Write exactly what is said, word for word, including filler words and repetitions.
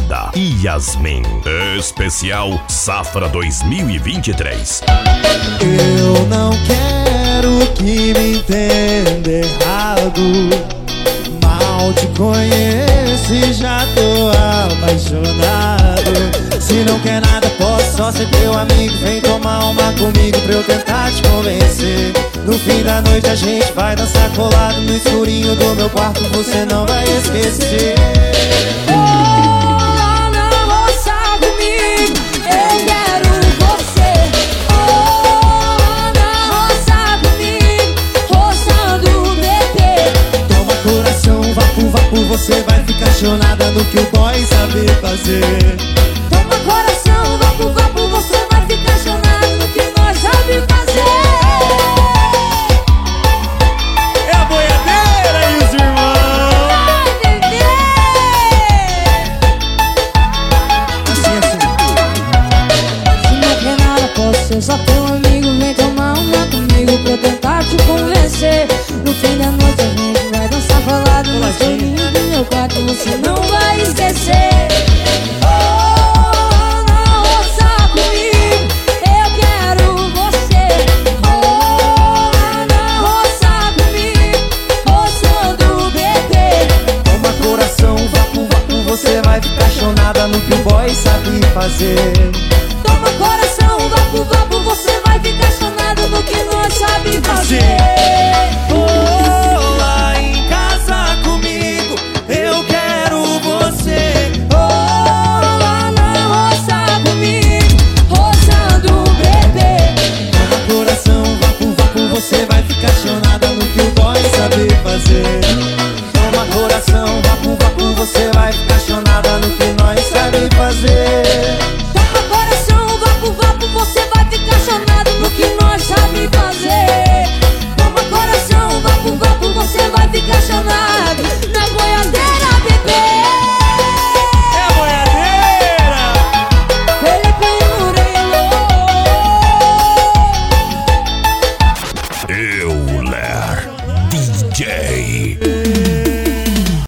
banda Yasmin. Especial Safra dois mil e vinte e três. Eu não quero que me entenda errado. Mal te conheço e já tô apaixonado. Se não quer nada, posso só ser teu amigo. Vem tomar uma comigo pra eu tentar te convencer. No fim da noite a gente vai dançar colado no escurinho do meu quarto, você não vai esquecer. Oh, não roça comigo, eu quero você. Oh, não roça comigo, roçando bebê. Toma coração, vapo, vapo, você vai ficar chonada no que o boy sabe fazer. Toma coração, vapo, vapo, você vai ficar chonado no que nós sabe fazer. É a boiadeira e os irmãos. Vai viver. Assim, assim. Se não quer nada, posso ser só teu amigo. Vem tomar uma comigo pra eu tentar te convencer. No fim da noite a gente vai dançar falado no escurinho do meu quarto, você não vai esquecer. No que o boy sabe fazer. Toma coração, vapo, vapo, você vai ficar chonado no que nós sabe fazer. Oh, lá em casa comigo, eu quero você. Oh, lá na roça comigo, roçando bebê. Toma coração, vapo, vapo, você vai ficar chonada no que o boy sabe fazer.